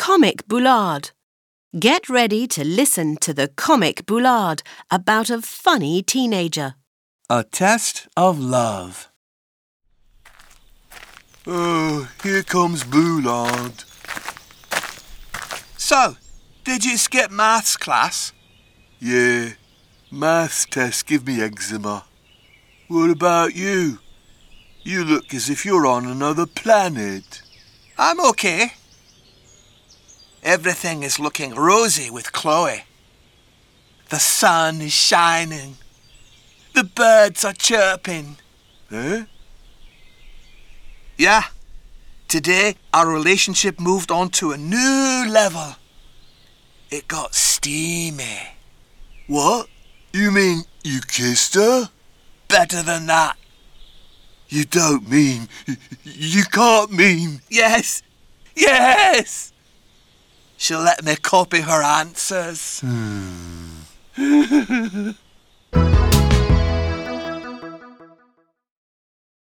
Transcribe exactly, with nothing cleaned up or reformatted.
Comic Boulard. Get ready to listen to the Comic Boulard about a funny teenager. A test of love. Oh, here comes Boulard. So, did you skip maths class? Yeah, maths tests give me eczema. What about you? You look as if you're on another planet. I'm okay. Everything is looking rosy with Chloe. The sun is shining. The birds are chirping. Eh? Yeah. Today, our relationship moved on to a new level. It got steamy. What? You mean you kissed her? Better than that. You don't mean... You can't mean... Yes. Yes. She'll let me copy her answers. Hmm.